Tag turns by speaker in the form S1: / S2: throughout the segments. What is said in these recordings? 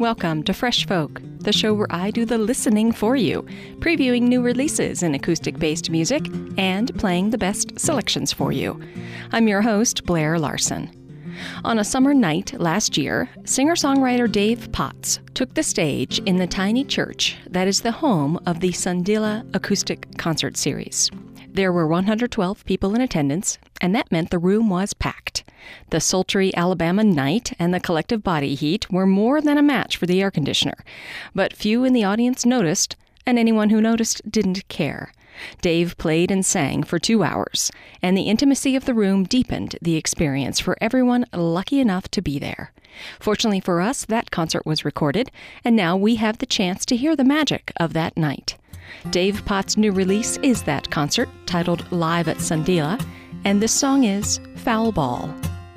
S1: Welcome to Fresh Folk, the show where I do the listening for you, previewing new releases in acoustic-based music and playing the best selections for you. I'm your host, Blair Larson. On a summer night last year, singer-songwriter Dave Potts took the stage in the tiny church that is the home of the Sundila Acoustic Concert Series. There were 112 people in attendance, and that meant the room was packed. The sultry Alabama night and the collective body heat were more than a match for the air conditioner. But few in the audience noticed, and anyone who noticed didn't care. Dave played and sang for 2 hours, and the intimacy of the room deepened the experience for everyone lucky enough to be there. Fortunately for us, that concert was recorded, and now we have the chance to hear the magic of that night. Dave Potts' new release is that concert, titled Live at Sundila, and this song is Foul Ball.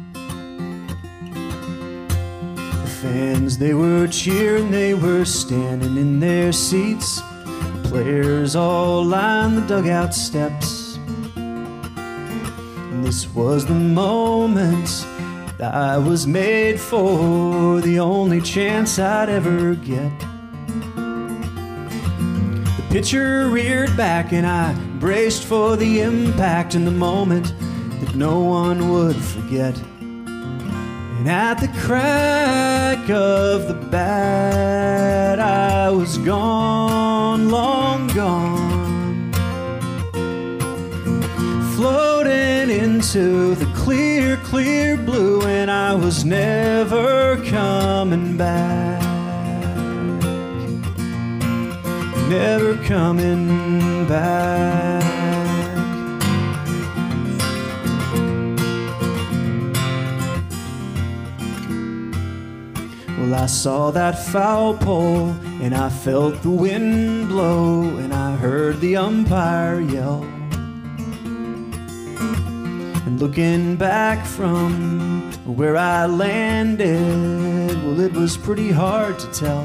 S2: The fans, they were cheering, they were standing in their seats. Players all lined the dugout steps. And this was the moment that I was made for, the only chance I'd ever get. The pitcher reared back and I braced for the impact in the moment that no one would forget. And at the crack of the bat, I was gone, long gone, floating into the clear, clear blue, and I was never coming back, never coming back. Well, I saw that foul pole, and I felt the wind blow, and I heard the umpire yell. And looking back from where I landed, well, it was pretty hard to tell.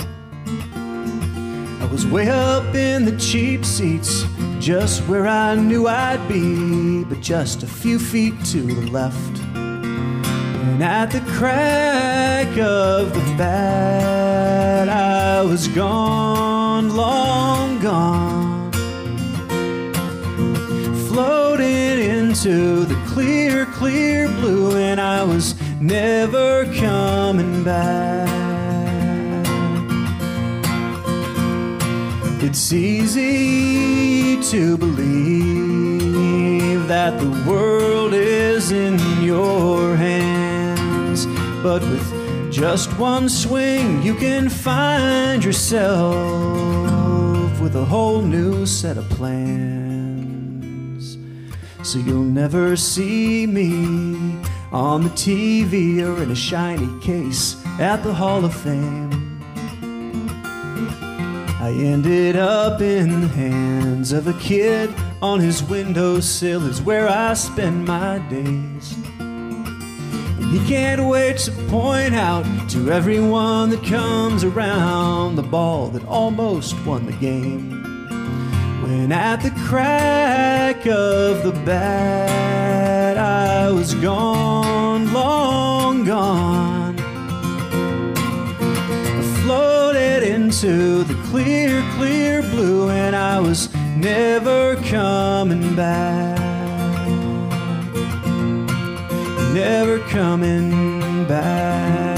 S2: I was way up in the cheap seats, just where I knew I'd be, but just a few feet to the left. And at the crack of the bat, I was gone, long gone, floating into the clear, clear blue, and I was never coming back. It's easy to believe that the world is in your hands, but with just one swing you can find yourself with a whole new set of plans. So you'll never see me on the TV or in a shiny case at the Hall of Fame. I ended up in the hands of a kid on his windowsill is where I spend my days. And he can't wait to point out to everyone that comes around the ball that almost won the game. When at the crack of the bat, I was gone, long gone, floated into the clear, clear blue, and I was never coming back, never coming back.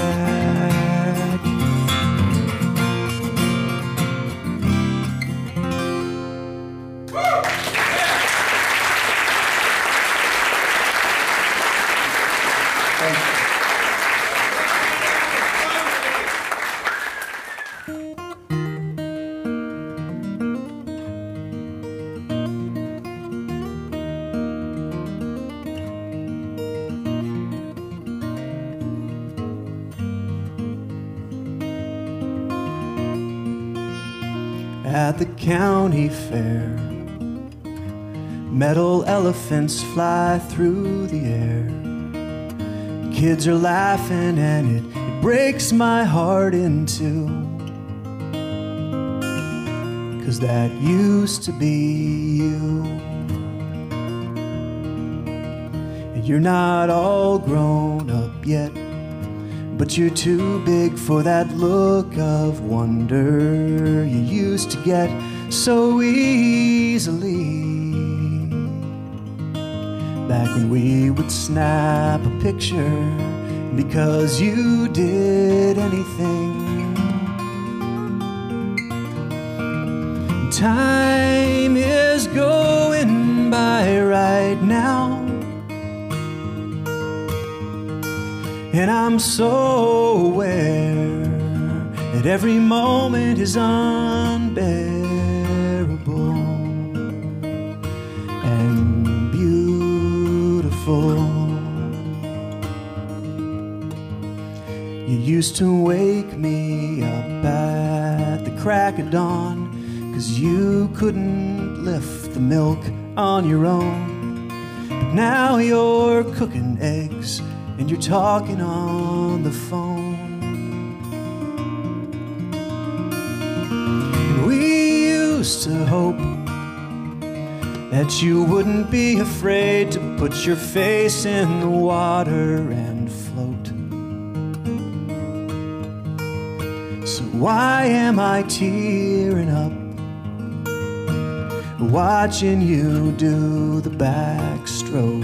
S2: At the county fair, metal elephants fly through the air. Kids are laughing and it breaks my heart in two, 'cause that used to be you. And you're not all grown up yet, but you're too big for that look of wonder you used to get so easily. Back when we would snap a picture because you did anything. Time is going by right now, and I'm so aware that every moment is unbearable and beautiful. You used to wake me up at the crack of dawn, 'cause you couldn't lift the milk on your own. But now you're cooking eggs and you're talking on the phone. And we used to hope that you wouldn't be afraid to put your face in the water and float. So why am I tearing up watching you do the backstroke?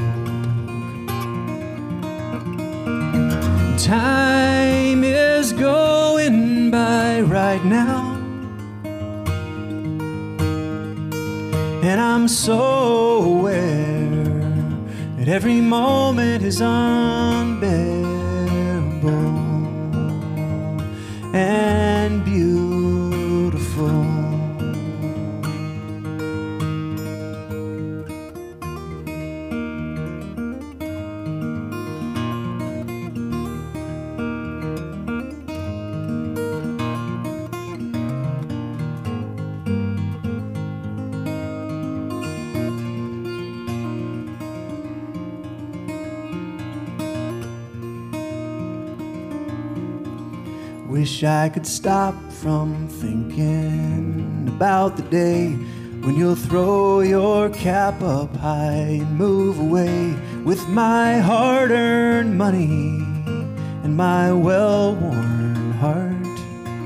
S2: Time is going by right now, and I'm so aware that every moment is unbearable and beautiful. Wish I could stop from thinking about the day when you'll throw your cap up high and move away with my hard-earned money and my well-worn heart.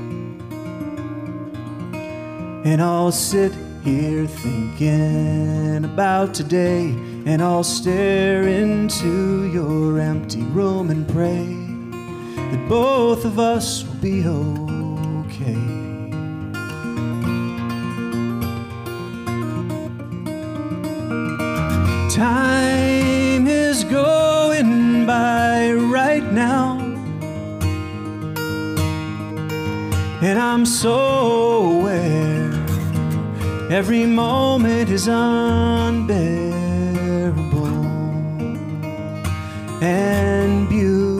S2: And I'll sit here thinking about today, and I'll stare into your empty room and pray that both of us will be okay. Time is going by right now, and I'm so aware every moment is unbearable and beautiful.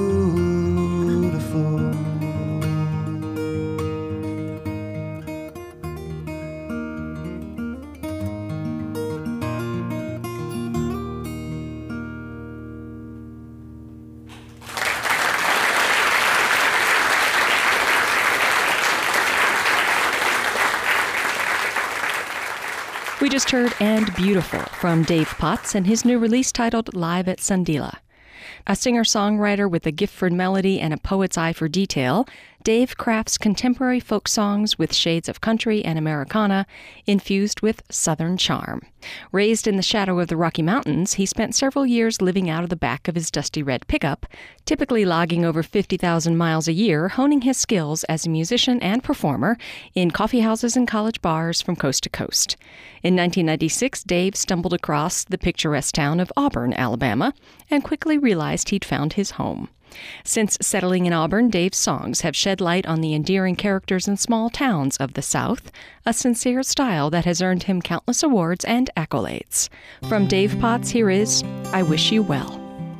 S1: We just heard And Beautiful from Dave Potts and his new release titled Live at Sandila. A singer-songwriter with a gift for melody and a poet's eye for detail, Dave crafts contemporary folk songs with shades of country and Americana, infused with Southern charm. Raised in the shadow of the Rocky Mountains, he spent several years living out of the back of his dusty red pickup, typically logging over 50,000 miles a year, honing his skills as a musician and performer in coffeehouses and college bars from coast to coast. In 1996, Dave stumbled across the picturesque town of Auburn, Alabama, and quickly realized he'd found his home. Since settling in Auburn, Dave's songs have shed light on the endearing characters and small towns of the South, a sincere style that has earned him countless awards and accolades. From Dave Potts, here is I Wish You Well.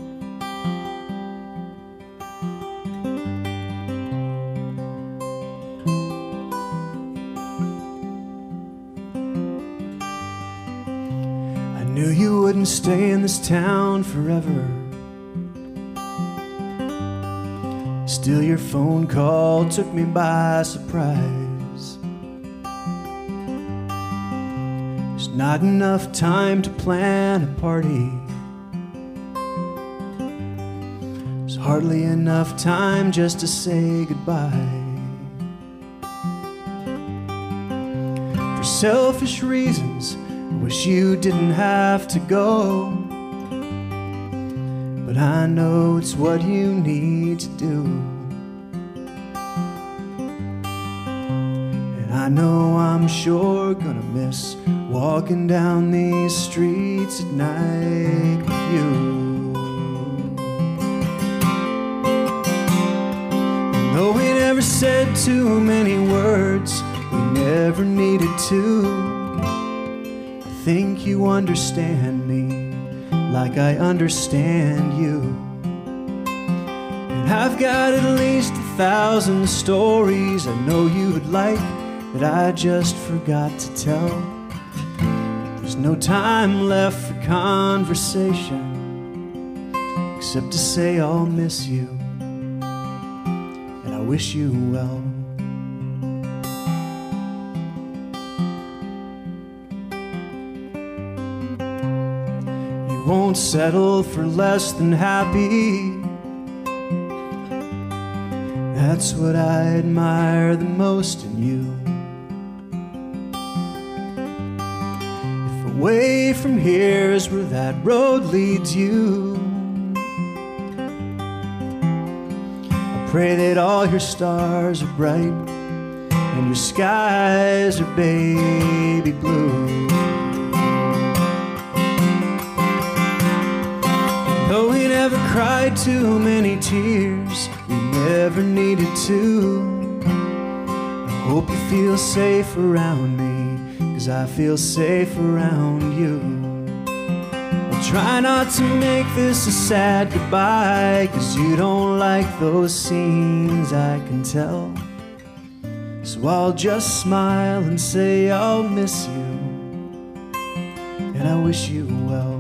S2: I knew you wouldn't stay in this town forever. Still, your phone call took me by surprise. There's not enough time to plan a party, so hardly enough time just to say goodbye. For selfish reasons, I wish you didn't have to go, but I know it's what you need to do. And I know I'm sure gonna miss walking down these streets at night with you. Though we never said too many words, we never needed to. I think you understand me like I understand you. And I've got at least 1,000 stories I know you would like that I just forgot to tell. There's no time left for conversation except to say I'll miss you and I wish you well. You won't settle for less than happy. That's what I admire the most in you. If away from here is where that road leads you, I pray that all your stars are bright and your skies are baby blue. Though we never cried too many tears, we never needed to. I hope you feel safe around me, 'cause I feel safe around you. I'll try not to make this a sad goodbye, 'cause you don't like those scenes, I can tell. So I'll just smile and say I'll miss you and I wish you well.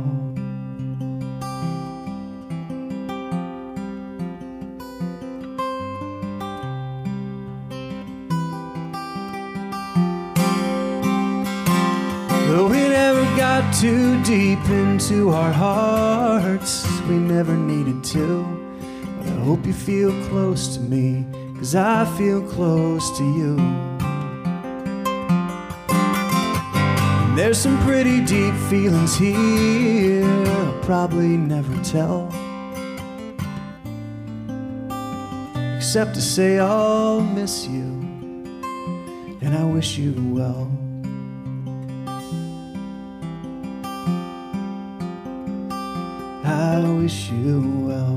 S2: Though we never got too deep into our hearts, we never needed to. But I hope you feel close to me, 'cause I feel close to you. And there's some pretty deep feelings here I'll probably never tell, except to say I'll miss you and I wish you well. I wish you well.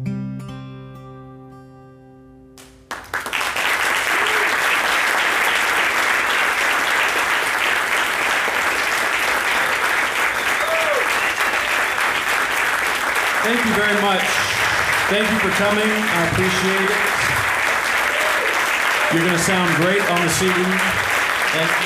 S3: Thank you very much. Thank you for coming. I appreciate it. You're going to sound great on the CD. Thank you.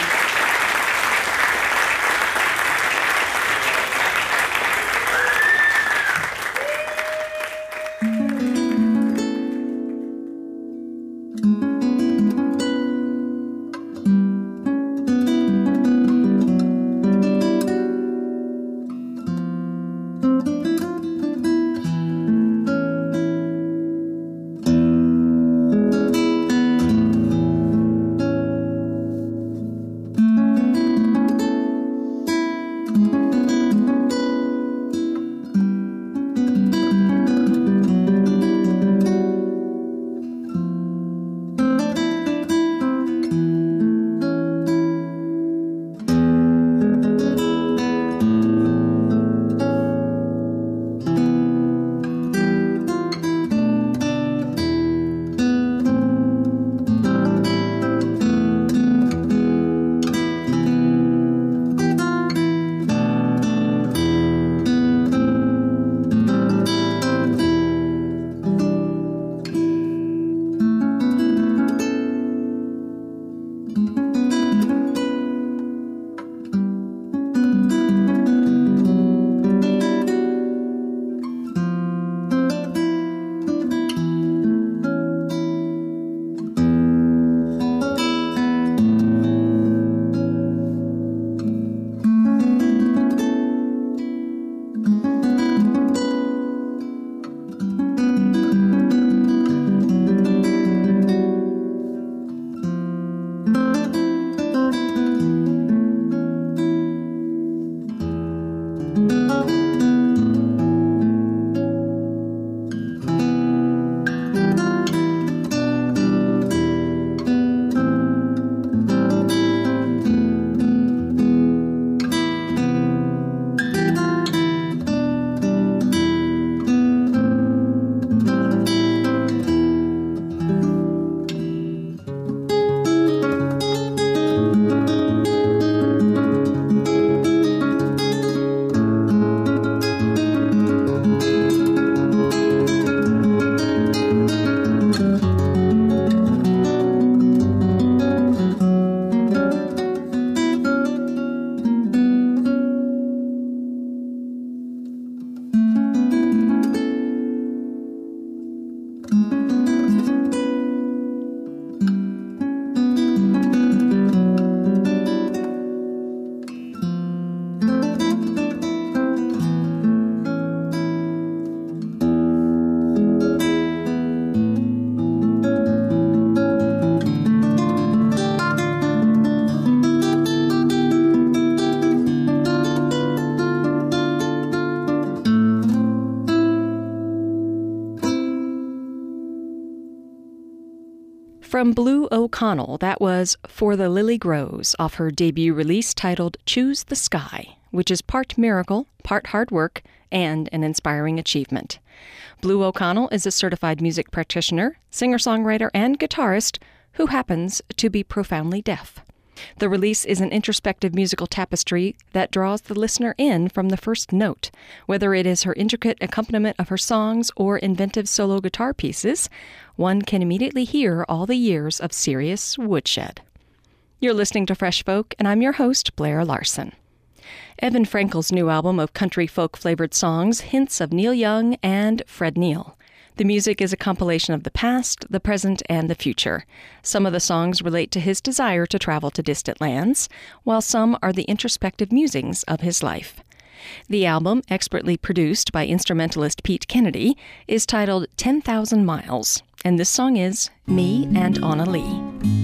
S1: From Blue O'Connell, that was For the Lily Grows off her debut release titled Choose the Sky, which is part miracle, part hard work, and an inspiring achievement. Blue O'Connell is a certified music practitioner, singer-songwriter, and guitarist who happens to be profoundly deaf. The release is an introspective musical tapestry that draws the listener in from the first note. Whether it is her intricate accompaniment of her songs or inventive solo guitar pieces, one can immediately hear all the years of serious woodshed. You're listening to Fresh Folk, and I'm your host, Blair Larson. Evan Frankel's new album of country folk-flavored songs hints of Neil Young and Fred Neil. The music is a compilation of the past, the present, and the future. Some of the songs relate to his desire to travel to distant lands, while some are the introspective musings of his life. The album, expertly produced by instrumentalist Pete Kennedy, is titled 10,000 Miles, and this song is Me and Anna Lee.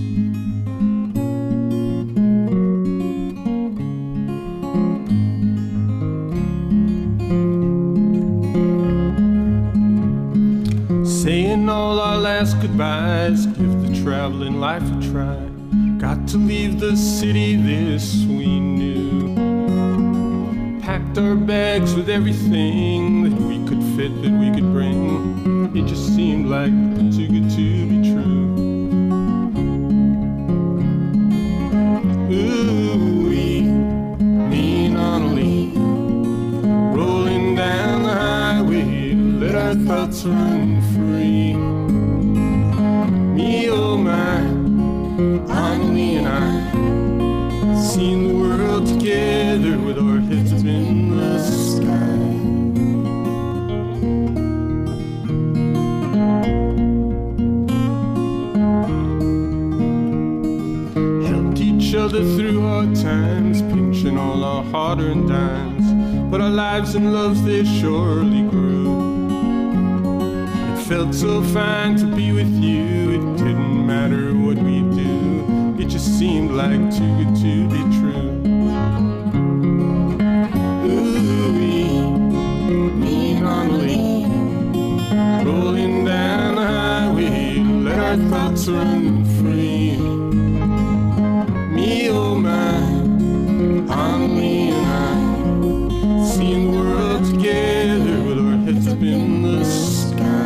S4: Saying all our last goodbyes, give the traveling life a try. Got to leave the city, this we knew. Packed our bags with everything that we could fit, that we could bring. It just seemed like too good to be true. Ooh, me and Annalie, rolling down the highway, let our thoughts run free. Me, oh my, Annalie and I, seeing the world together with our heads up in the sky. Helped each other through hard times, pinching all our hard-earned dimes, but our lives and loves, they surely grew. Felt so fine to be with you. It didn't matter what we do. It just seemed like too good to be true. Ooh, me and Annalie, rolling down the highway, let our thoughts run free. Me, oh my, Annalie and I, seeing the world together with our heads up in the sky.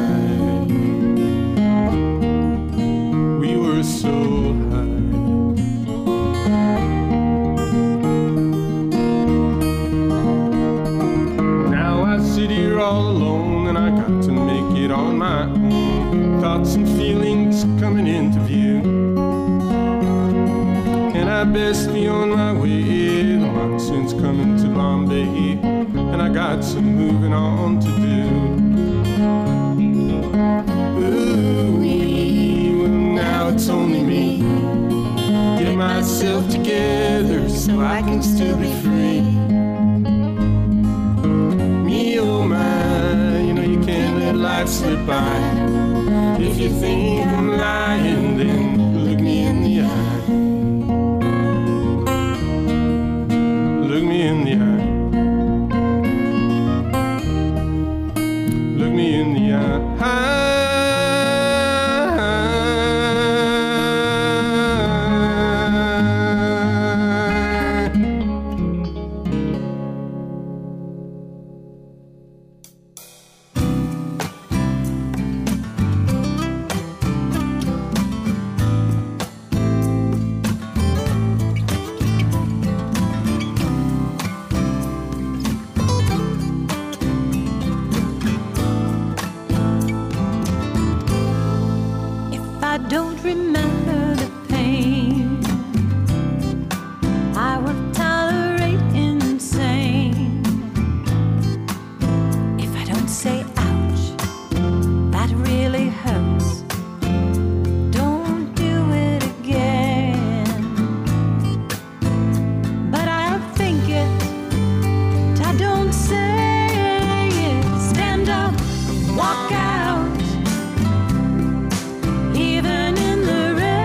S4: So high. Now I sit here all alone and I got to make it on my own. Thoughts and feelings coming into view, and I best be on my way. The monsoon's coming to Bombay, and I got some moving on to do. Now it's only me. Get myself together so I can still be free. Me, oh my, you know you can't let life slip by. If you think I'm lying, then look me in the eye. Look me in the eye. Look me in the eye.
S5: Walk out, even in the rain.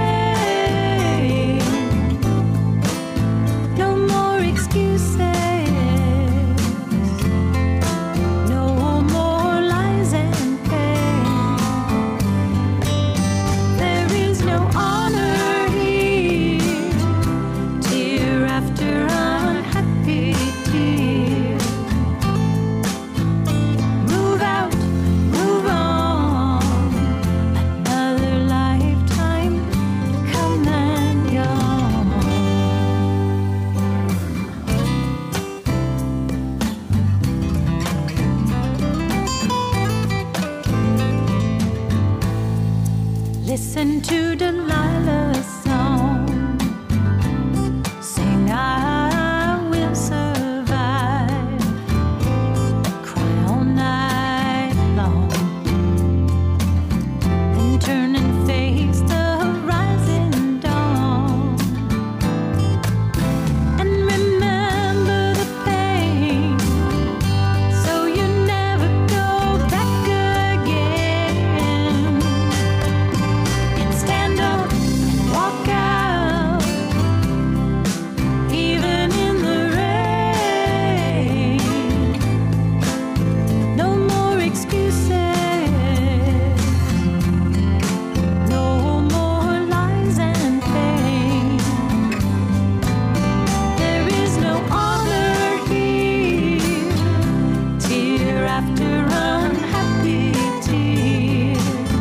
S5: Listen to Delilah's song. Sing, I will survive. Cry all night long. Then turn and face the rising dawn. And remember the pain, so you never go back again. And stand up and walk out, even in the rain. No more excuses, no more lies and pain. There is no honor here, tear after unhappy tear.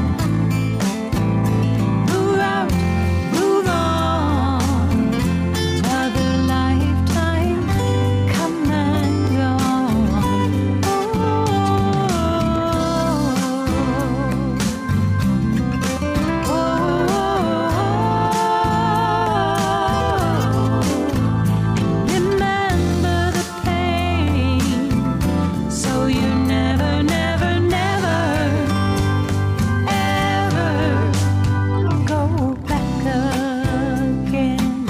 S5: Move out, move on, another lifetime come and gone. Remember the pain, so you never, never, never, ever go back again.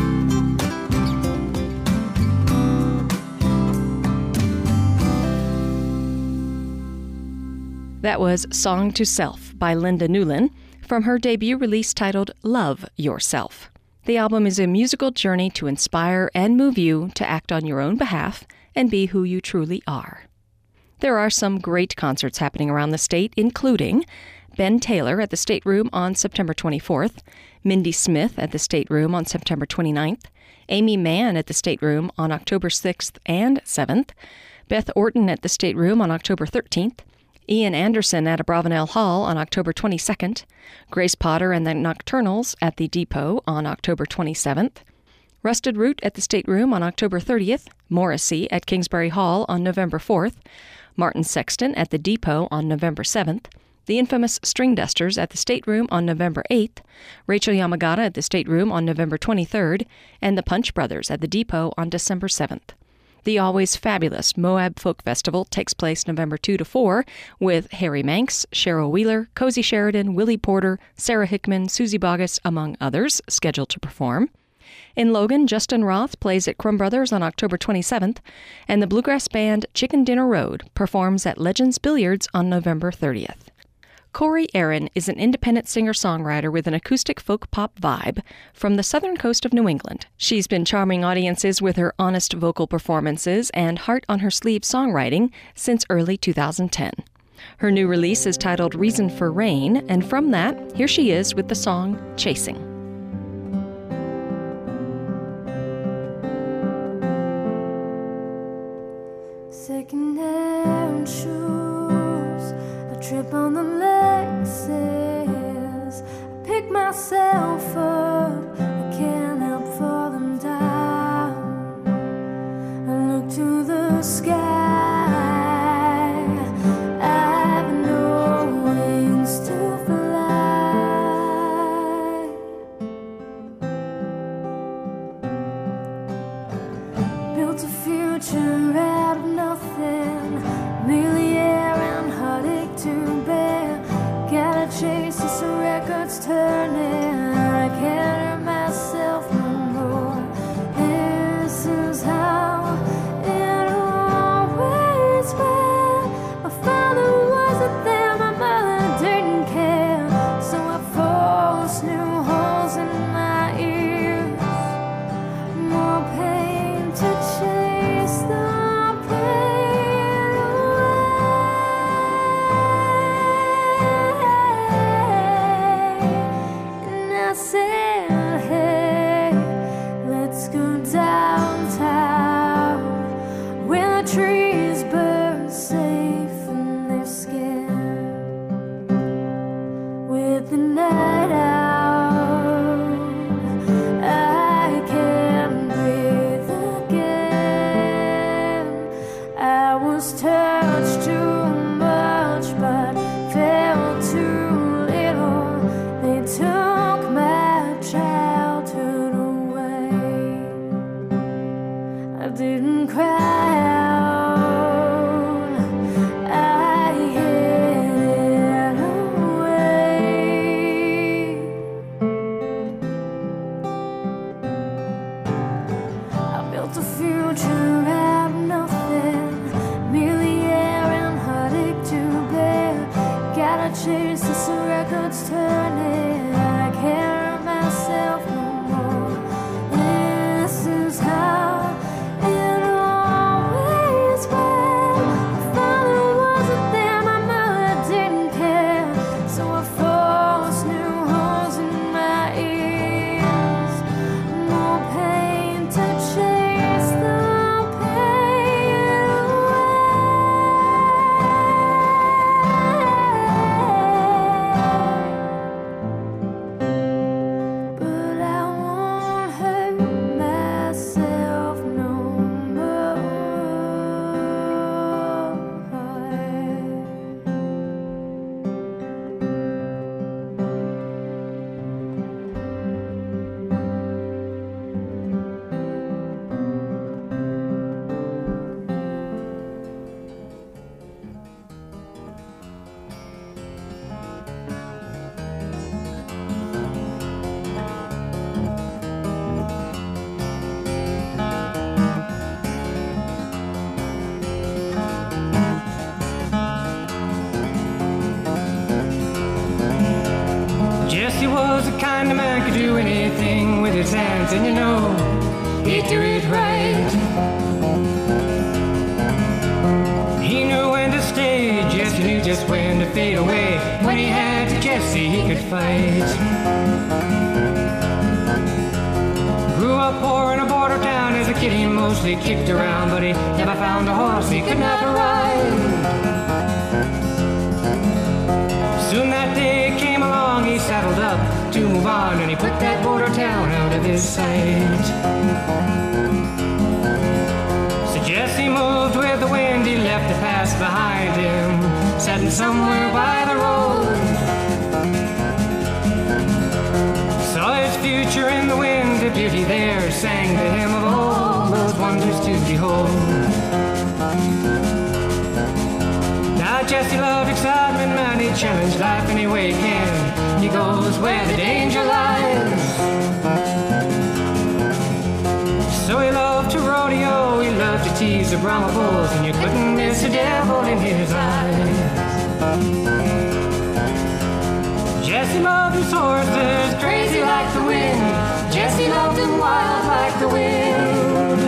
S1: That was Song to Self by Linda Newlin from her debut release titled Love Yourself. The album is a musical journey to inspire and move you to act on your own behalf and be who you truly are. There are some great concerts happening around the state, including Ben Taylor at the State Room on September 24th, Mindy Smith at the State Room on September 29th, Amy Mann at the State Room on October 6th and 7th, Beth Orton at the State Room on October 13th, Ian Anderson at Abravanel Hall on October 22nd, Grace Potter and the Nocturnals at the Depot on October 27th, Rusted Root at the State Room on October 30th, Morrissey at Kingsbury Hall on November 4th, Martin Sexton at the Depot on November 7th, the infamous String Dusters at the State Room on November 8th, Rachel Yamagata at the State Room on November 23rd, and the Punch Brothers at the Depot on December 7th. The always fabulous Moab Folk Festival takes place November 2 to 4 with Harry Manx, Cheryl Wheeler, Cozy Sheridan, Willie Porter, Sarah Hickman, Susie Boggess, among others, scheduled to perform. In Logan, Justin Roth plays at Crumb Brothers on October 27th, and the bluegrass band Chicken Dinner Road performs at Legends Billiards on November 30th. Corey Aaron is an independent singer-songwriter with an acoustic folk pop vibe from the southern coast of New England. She's been charming audiences with her honest vocal performances and heart-on-her-sleeve songwriting since early 2010. Her new release is titled Reason for Rain, and from that, here she is with the song Chasing.
S5: Second-hand shoes, a trip on the Lexus. I pick myself up, I can't help falling down. I look to the sky, I have no wings to fly. Built a future out of nothing, merely air and heartache to bear. Gotta chase this record's turning, I can't hurt myself no more. This is how it always went. My father wasn't there, my mother didn't care, so I forced new holes in my ears. More pain to chase the pain away. Gotta chase this record's turning. I can't hurt myself no more. This is how it always went. My father wasn't there, my mother didn't care. So I forced new holes in my ears. More pain to chase the pain away. But I won't hurt myself no more.
S6: Jesse was the kind of man could do anything with his hands, and you know, he'd do it right. He knew when to stay, Jesse knew just when to fade away. When he had to Jesse, he could fight. Grew up poor in a border town. As a kid he mostly kicked around, but he never found a horse he could not ride. Soon that day came along, he saddled up to move on, and he put that border town out of his sight. So Jesse moved with the wind, he left the past behind him, sitting somewhere by the road. Saw his future in the wind, the beauty there sang to him of all those wonders to behold. Now Jesse loved excitement, man, he challenged life any way he can. He goes where the danger lies. So he loved to rodeo, he loved to tease the Brahma bulls, and you couldn't miss a devil in his eyes. Jesse loved his horses, crazy like the wind. Jesse loved them wild like the wind.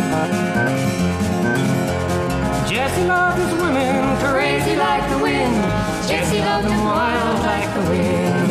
S6: Jesse loved his women, crazy like the wind. Jesse loved them wild like the wind.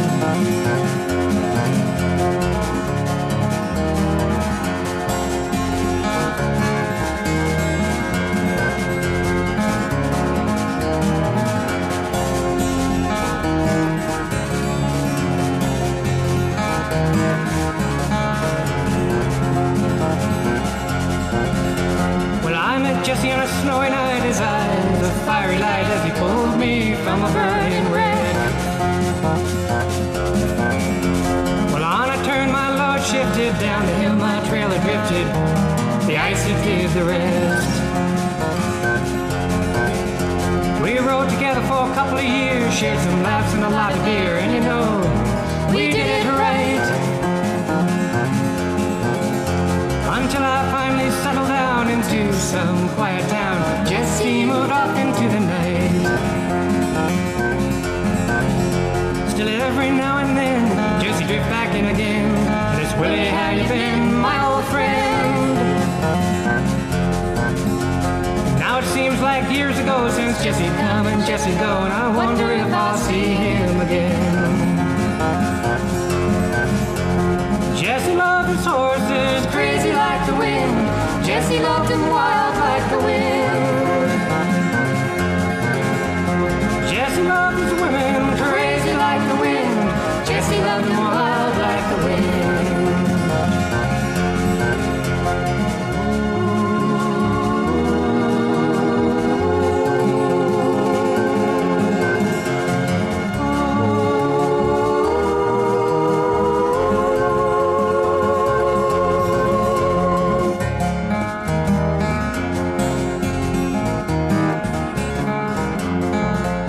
S6: Jesse on a snowy night, his eyes a fiery light as he pulled me from a burning wreck. Well, on a turn my load shifted, down the hill my trail had drifted, the ice had did the rest. We rode together for a couple of years, shared some laughs and a lot of beer, and you know, we did it right. Until I finally settled down into some quiet town, Jesse moved off into the night. Still every now and then, Jesse drifts back in again, and it's Willie, how you been, my old friend? Now it seems like years ago since Jesse come and Jesse go, and I wonder if I'll see him again. Jesse loved his horses, crazy like the wind. Jesse loved them wild like the wind. Jesse loved his women, crazy like the wind. Jesse loved them wild like the wind.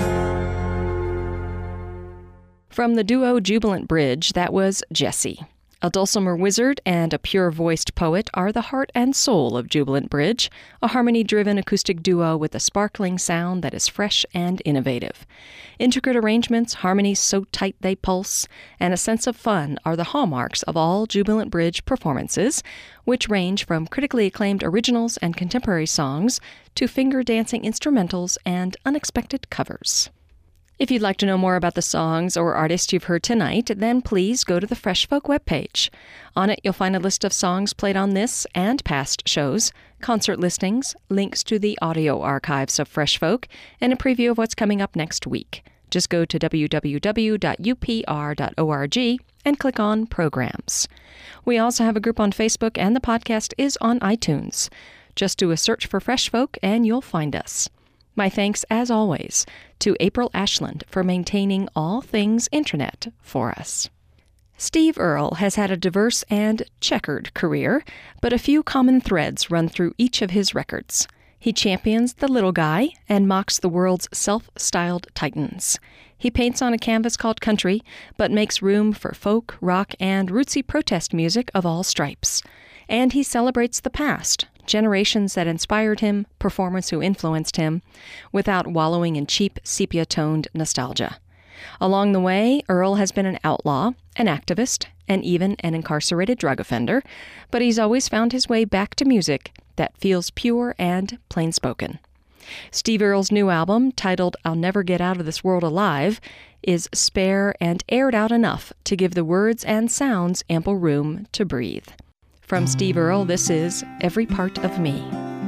S1: From the duo Jubilant Bridge, that was Jesse. A dulcimer wizard and a pure-voiced poet are the heart and soul of Jubilant Bridge, a harmony-driven acoustic duo with a sparkling sound that is fresh and innovative. Intricate arrangements, harmonies so tight they pulse, and a sense of fun are the hallmarks of all Jubilant Bridge performances, which range from critically acclaimed originals and contemporary songs to finger-dancing instrumentals and unexpected covers. If you'd like to know more about the songs or artists you've heard tonight, then please go to the Fresh Folk webpage. On it, you'll find a list of songs played on this and past shows, concert listings, links to the audio archives of Fresh Folk, and a preview of what's coming up next week. Just go to www.upr.org and click on Programs. We also have a group on Facebook, and the podcast is on iTunes. Just do a search for Fresh Folk and you'll find us. My thanks, as always, to April Ashland for maintaining all things internet for us. Steve Earle has had a diverse and checkered career, but a few common threads run through each of his records. He champions the little guy and mocks the world's self-styled titans. He paints on a canvas called country, but makes room for folk, rock, and rootsy protest music of all stripes. And he celebrates the past, generations that inspired him, performers who influenced him, without wallowing in cheap, sepia-toned nostalgia. Along the way, Earle has been an outlaw, an activist, and even an incarcerated drug offender, but he's always found his way back to music that feels pure and plain-spoken. Steve Earle's new album, titled I'll Never Get Out of This World Alive, is spare and aired out enough to give the words and sounds ample room to breathe. From Steve Earle, this is Every Part of Me.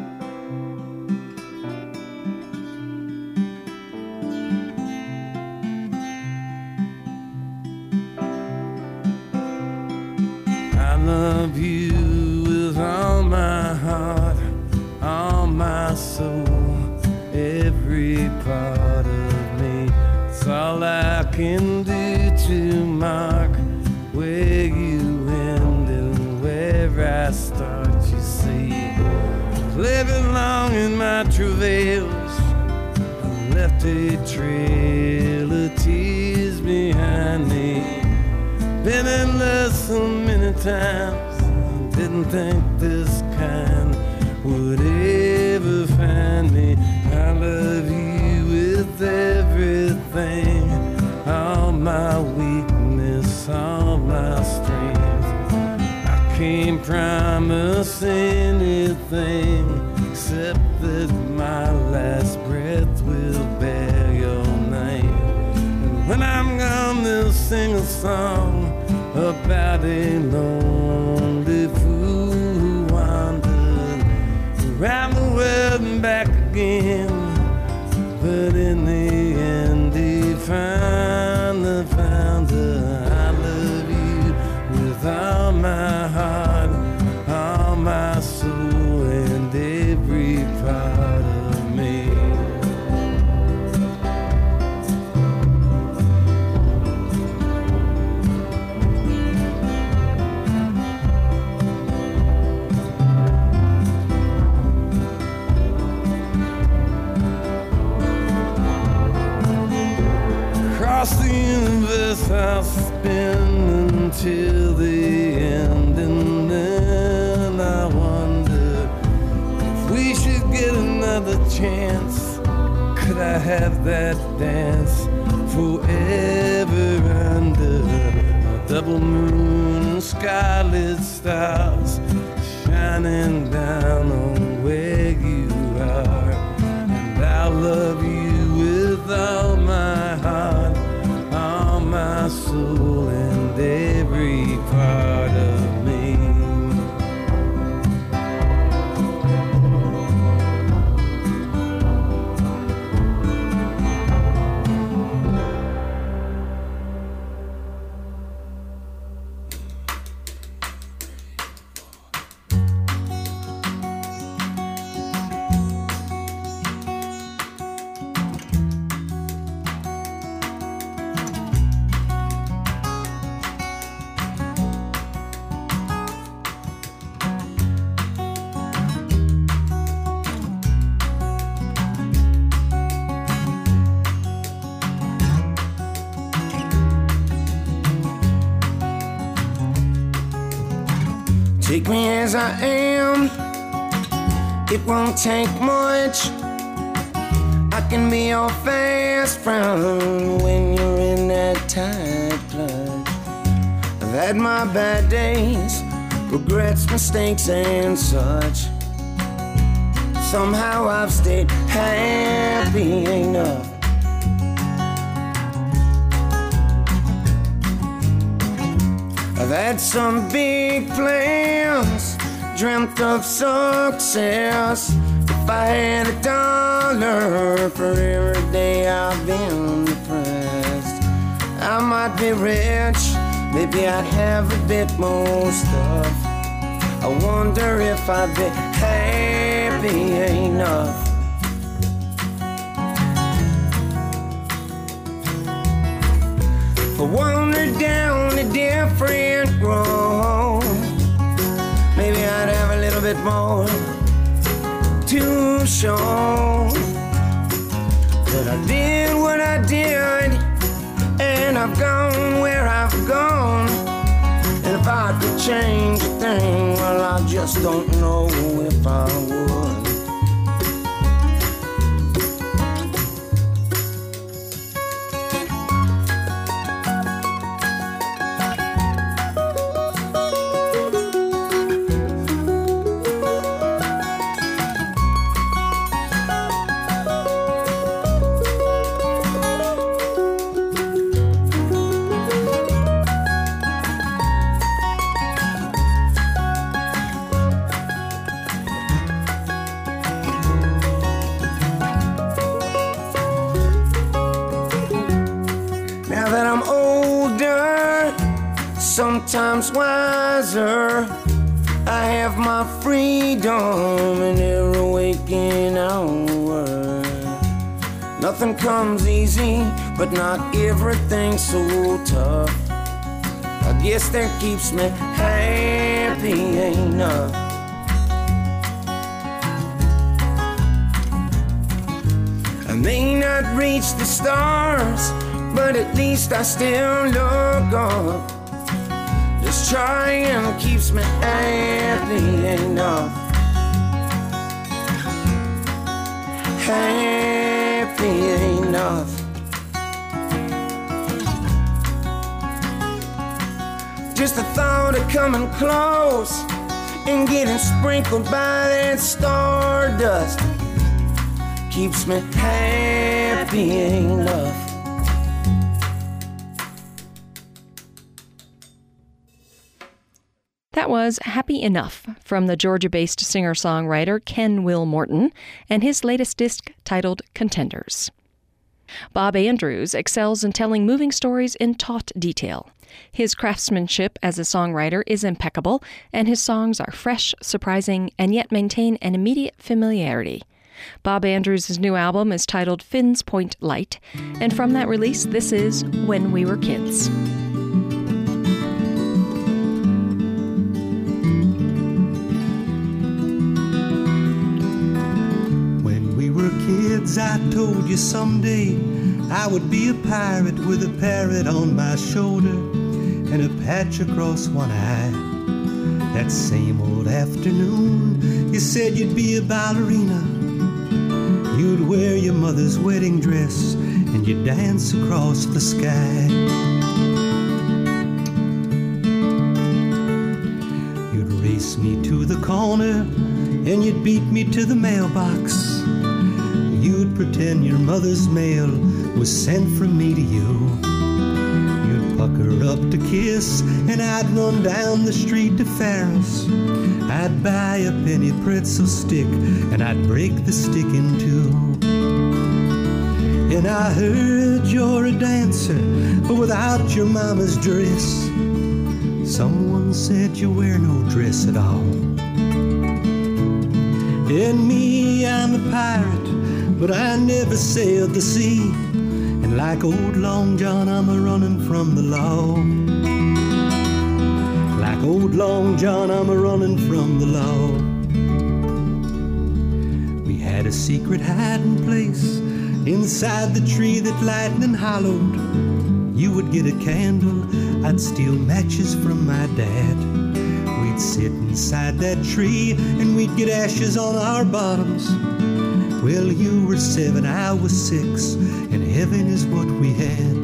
S7: I love you with all my heart, all my soul, every part of me. It's all I can do to mark where you end and where I start, you see. Living long in my travails, I left a trail of tears behind me. Been in love so many times, didn't think this kind would ever find me. I love you with everything, all my weakness, all my strength. I can't promise anything except that my last breath will bear your name. And when I'm gone, they'll sing a song about a lonely fool who wandered around the world and back again, but in the end he finally found her. I love you with all my heart, all my soul, and every part of me. Across the universe I'll spin until the end, and then I wonder if we should get another chance. Could I have that dance forever under a double moon and scarlet stars shining down on where you are? And I'll love you with all my heart, all my soul, and every part of me.
S8: Take me as I am, it won't take much. I can be your fast friend when you're in that tight clutch. I've had my bad days, regrets, mistakes, and such. Somehow I've stayed happy enough. I've had some big plans, dreamt of success. If I had $1 for every day I've been depressed, I might be rich, maybe I'd have a bit more stuff. I wonder if I'd be happy enough. If I wandered down a different road, maybe I'd have a little bit more to show. But I did what I did, and I've gone where I've gone. And if I could change a thing, well, I just don't know if I would. Sometimes wiser, I have my freedom in every waking hour. Nothing comes easy, but not everything's so tough. I guess that keeps me happy enough. I may not reach the stars, but at least I still look up. Just trying keeps me happy enough. Happy enough. Just the thought of coming close and getting sprinkled by that stardust keeps me happy enough.
S1: That was Happy Enough from the Georgia-based singer-songwriter Ken Will Morton and his latest disc titled Contenders. Bob Andrews excels in telling moving stories in taut detail. His craftsmanship as a songwriter is impeccable, and his songs are fresh, surprising, and yet maintain an immediate familiarity. Bob Andrews' new album is titled Finn's Point Light, and from that release, this is When We Were Kids.
S2: Kids, I told you someday I would be a pirate with a parrot on my shoulder and a patch across one eye. That same old afternoon, you said you'd be a ballerina. You'd wear your mother's wedding dress and you'd dance across the sky. You'd race me to the corner and you'd beat me to the mailbox. You'd pretend your mother's mail was sent from me to you. You'd pucker up to kiss, and I'd run down the street to Farrell's. I'd buy a penny pretzel stick, and I'd break the stick in two. And I heard you're a dancer, but without your mama's dress. Someone said you wear no dress at all. And me, I'm a pirate, but I never sailed the sea. And like old Long John, I'm a-running from the law. Like old Long John, I'm a-running from the law. We had a secret hiding place inside the tree that lightning hollowed. You would get a candle, I'd steal matches from my dad. We'd We'd sit inside that tree and we'd get ashes on our bottoms. Well, you were 7, I was 6, and heaven is what we had.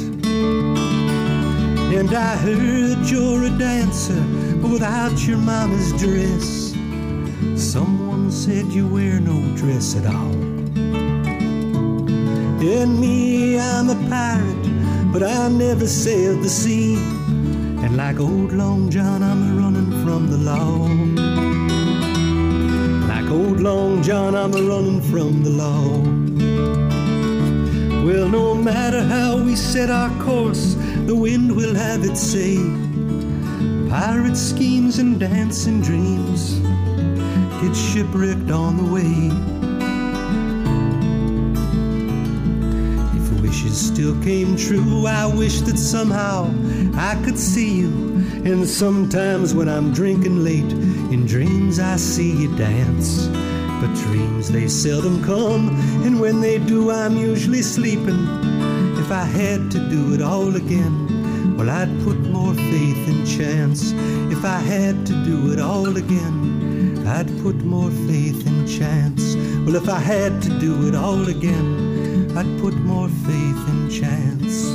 S2: And I heard you're a dancer, but without your mama's dress. Someone said you wear no dress at all. And me, I'm a pirate, but I never sailed the sea. And like old Long John, I'm a-running from the law. Like old Long John, I'm a-running from the law. Well, no matter how we set our course, the wind will have its say. Pirate schemes and dancing dreams get shipwrecked on the way. If wishes still came true, I wish that somehow I could see you. And sometimes when I'm drinking late, in dreams I see you dance. But dreams, they seldom come, and when they do, I'm usually sleeping. If I had to do it all again, well, I'd put more faith in chance. If I had to do it all again, I'd put more faith in chance. Well, if I had to do it all again, I'd put more faith in chance.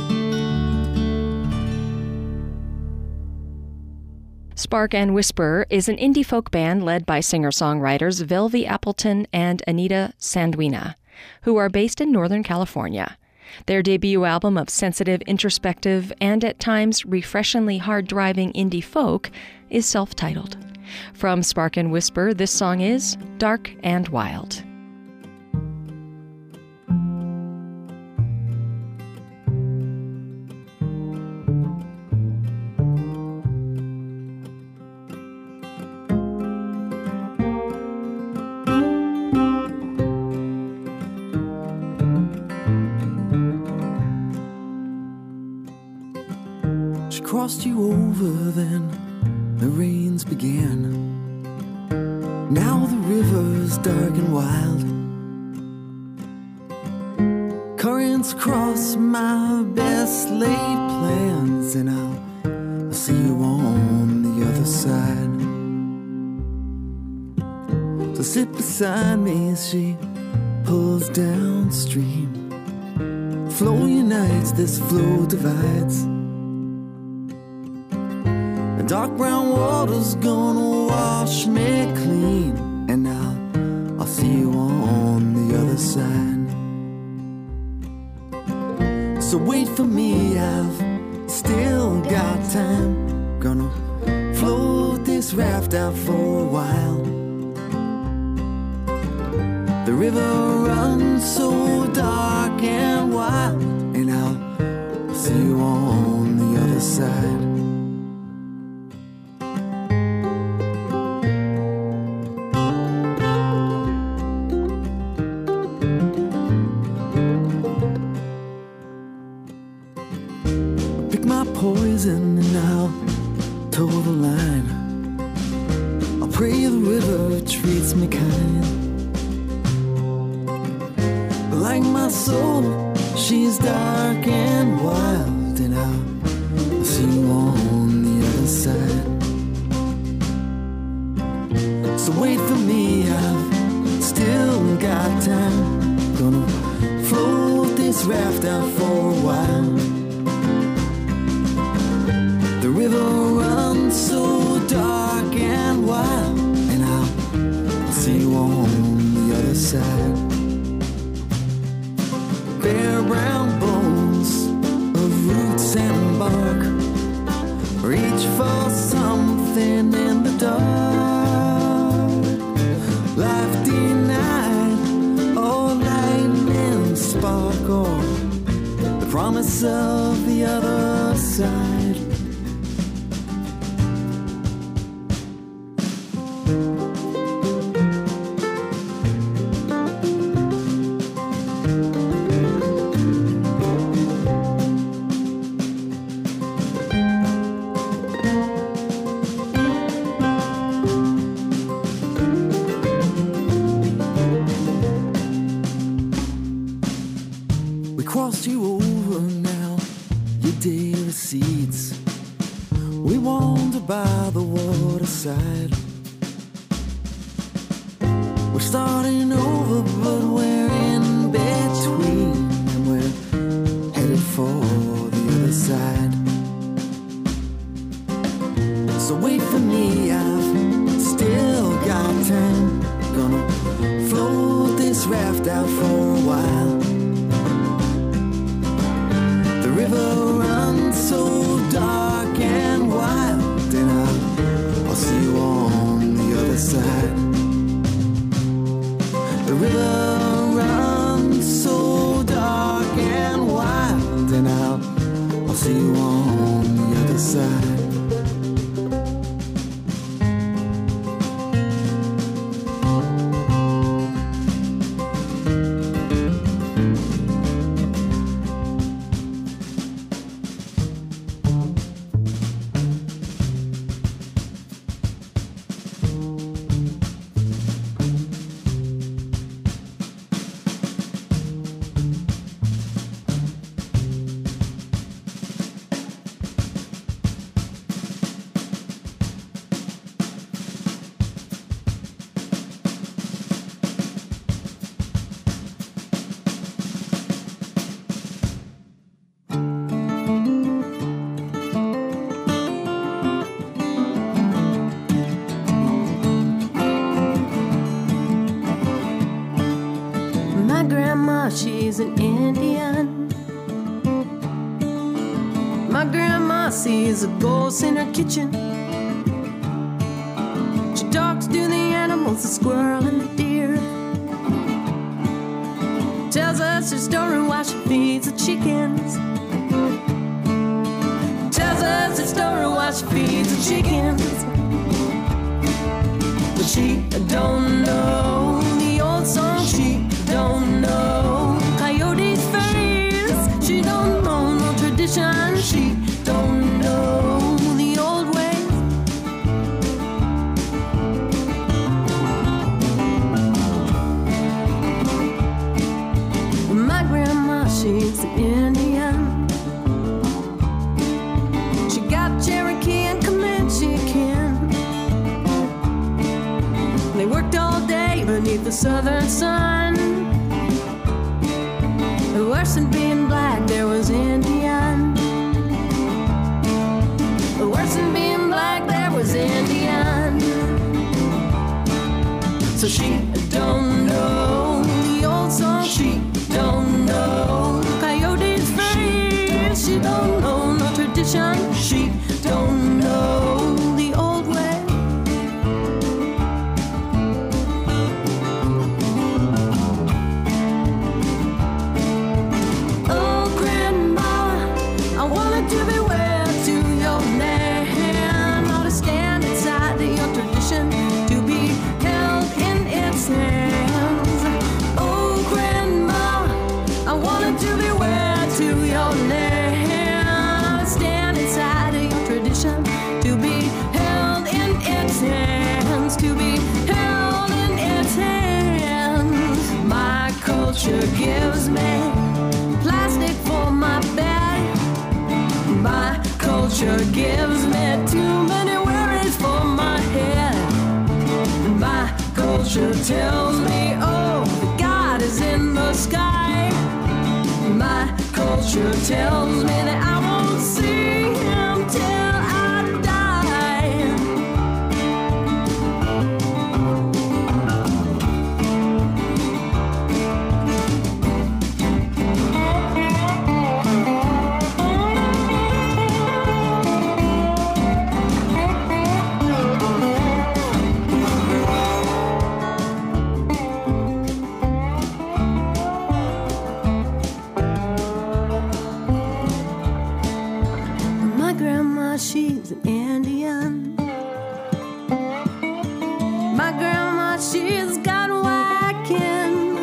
S1: Spark and Whisper is an indie folk band led by singer-songwriters Velvy Appleton and Anita Sanduina, who are based in Northern California. Their debut album of sensitive, introspective, and at times refreshingly hard-driving indie folk is self-titled. From Spark and Whisper, this song is Dark and Wild.
S9: Crossed you over, then the rains began. Now the river's dark and wild. Currents cross my best laid plans, and I'll see you on the other side. So sit beside me as she pulls downstream. Flow unites, this flow divides. Dark brown water's gonna wash me clean, and I'll see you on the other side. So wait for me, I've still got time. Gonna float this raft out for a while. The river runs so dark and wild, and I'll see you on the other side. Poison, and I'll toe the line. I'll pray the river treats me kind. But like my soul, she's dark and wild, and I'll see you on the other side. So wait for me, I've still got time. Gonna float this raft out for a while. The river runs so dark and wild, and I'll see you on the other side. Bare brown bones of roots and bark reach for something in the dark. Life denied, or lightning spark, or the promise of the other side. We wander by the waterside. We're starting over, but we're in between, and we're headed for the other side. So wait for me, I've still got time. Gonna float this raft out for a while. The river runs so dark and wild, and I'll see you on the other side. The river runs so dark and wild, and I'll see you on the other side.
S5: She's an Indian. My grandma sees a ghost in her kitchen. She talks to the animals, the squirrel and the deer. Tells us her story while she feeds the chickens. Tells us her story while she feeds the chickens. But she don't know the old song, she don't know coyotes' face. She don't know no tradition. She don't know the old ways. My grandma, she's an Indian. She got Cherokee and Comanche kin. They worked all day beneath the southern sun. Worse than being black, there was Indian. Worse than being black, there was Indian. So she don't know the old song, she don't know coyotes' face. She don't know no tradition, she don't know the old way. To be wed to your land, or to stand inside your tradition, to be held in its hands. Oh, grandma, I wanted to be wed to your land, or to stand inside your tradition, to be held in its hands, to be held in its hands. My culture gives me plastic for my bed. My culture gives me too many worries for my head. My culture tells me, oh, the God is in the sky. My culture tells me that I won't see him till I die. She's an Indian. My grandma, she's got white kin.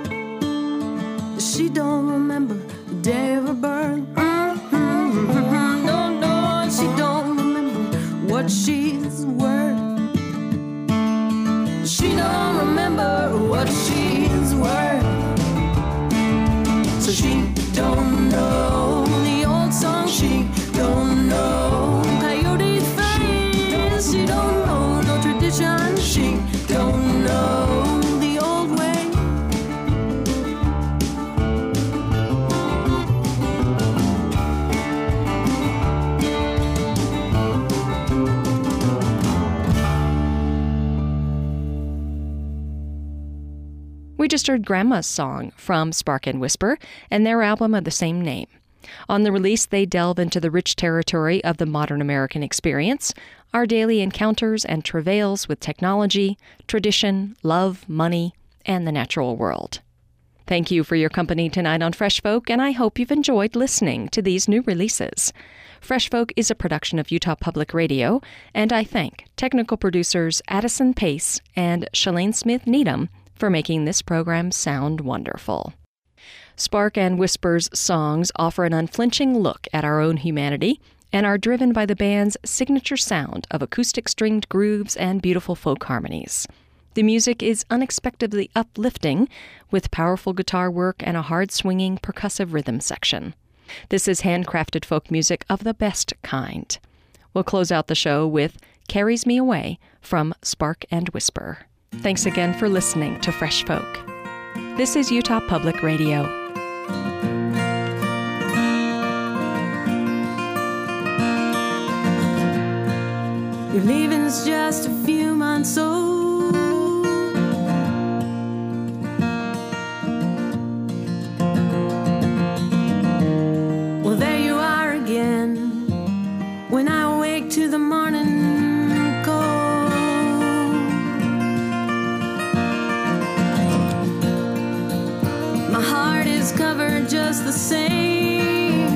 S5: She don't remember the day of her birth. No, she don't remember what she's worth. She don't remember what she's worth. So she don't know the old song. She don't know coyotes'
S1: just heard Grandma's Song from Spark and Whisper and their album of the same name. On the release, they delve into the rich territory of the modern American experience, our daily encounters and travails with technology, tradition, love, money, and the natural world. Thank you for your company tonight on Fresh Folk, and I hope you've enjoyed listening to these new releases. Fresh Folk is a production of Utah Public Radio, and I thank technical producers Addison Pace and Shalane Smith Needham for making this program sound wonderful. Spark and Whisper's songs offer an unflinching look at our own humanity and are driven by the band's signature sound of acoustic stringed grooves and beautiful folk harmonies. The music is unexpectedly uplifting, with powerful guitar work and a hard-swinging percussive rhythm section. This is handcrafted folk music of the best kind. We'll close out the show with Carries Me Away from Spark and Whisper. Thanks again for listening to Fresh Folk. This is Utah Public Radio.
S5: Your leaving's just a few months old. Well, there you are again. When I awake to the morning cold, my heart is covered just the same.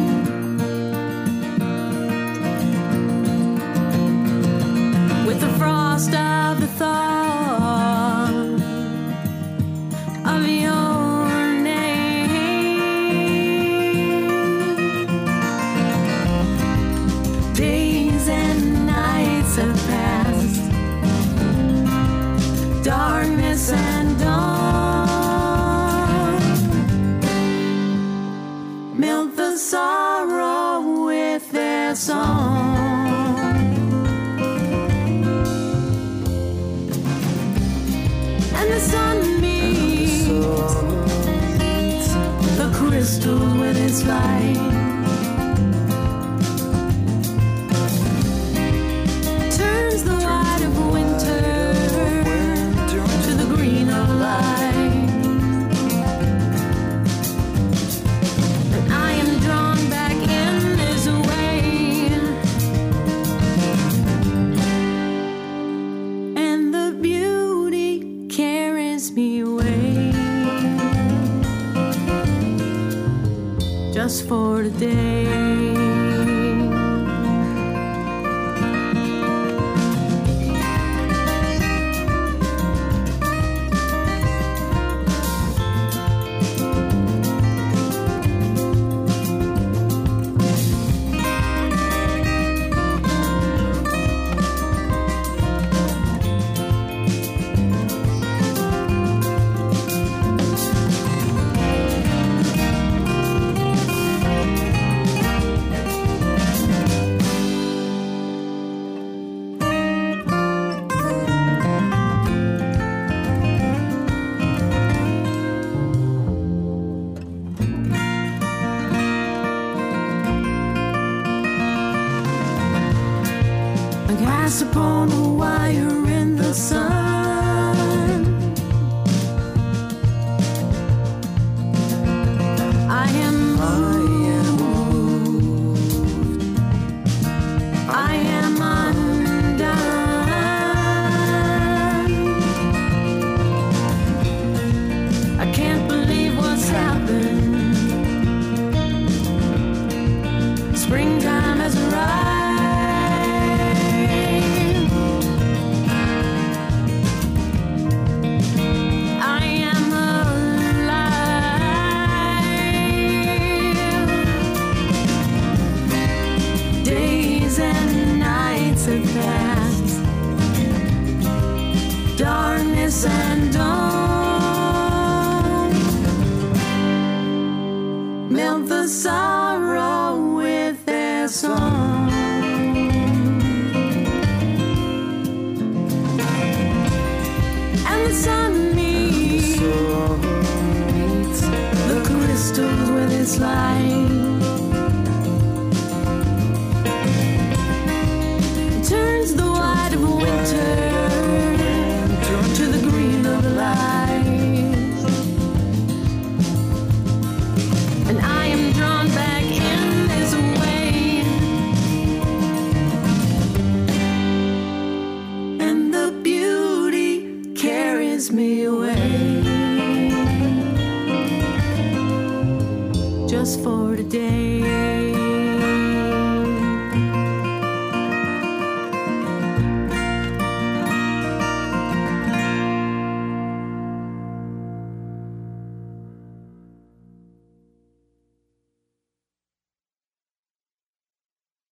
S5: With the frost of the thought of your name. Days and nights have passed, darkness and dawn. Melt the sorrow with their song. The sun meets the crystal with its light. Turns the white of winter to the green of light. And I am drawn back in this way, and the beauty carries me away, just for today. Cast upon a wire in the sun, I am moved, I am undone. I can't believe what's happened. Springtime has arrived. Darkness and dawn, melt the sorrow with their song. And the sun meets the crystals with its light. Turns the white of winter to the green of light. for today.